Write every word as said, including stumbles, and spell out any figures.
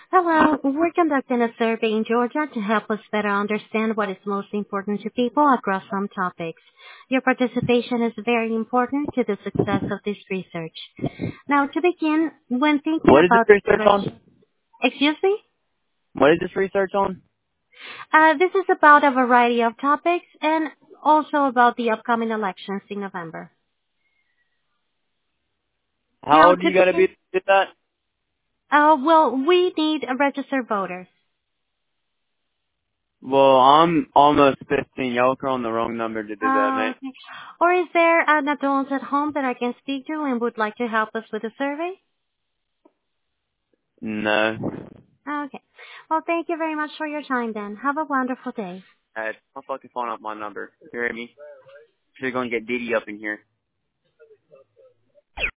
Hello. We're conducting a survey in Georgia to help us better understand what is most important to people across some topics. Your participation is very important to the success of this research. Now, to begin, when thinking What is this about research storage, on? excuse me? What is this research on? Uh, this is about a variety of topics and also about the upcoming elections in November. How Now, old do to you gotta be begin, to do that? uh, well, we need a registered voter. Well, I'm almost fifteen. Y'all are on the wrong number to do that, Uh, mate. okay. Or is there an adult at home that I can speak to and would like to help us with the survey? No. Okay. Well, thank you very much for your time then. Have a wonderful day. Hey, I'm fucking phone up my number. You hear me? You're gonna get Didi up in here.